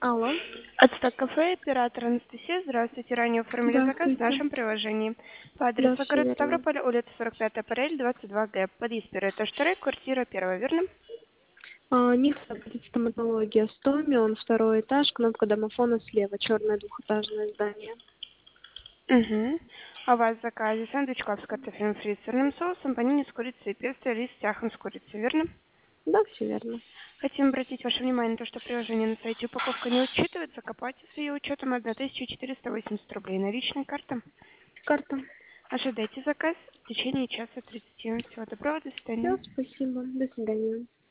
Алло, Отстак кафе, оператор Анастасия. Здравствуйте. Ранее оформили заказ в здравствуйте. нашем приложении. По Да, адресу все город верно. Ставрополь, улица 45 апреля, 22Г. Подъезд первый этаж 2, квартира 1, верно? Нихта будет стоматология 100, он второй этаж, кнопка домофона слева, черное двухэтажное здание. Угу. А у вас в заказе сэндвич клаб с картофелем фри с сырным соусом, панини с курицей и песто, рис с тяхом с курицей, верно? Да, все верно. Хотим обратить ваше внимание на то, что приложение на сайте упаковка не учитывается, копайте с ее учетом 1480 рублей. Наличная карта. Карта. Ожидайте заказ в течение часа 30. Всего доброго, до Все, свидания. спасибо. До свидания.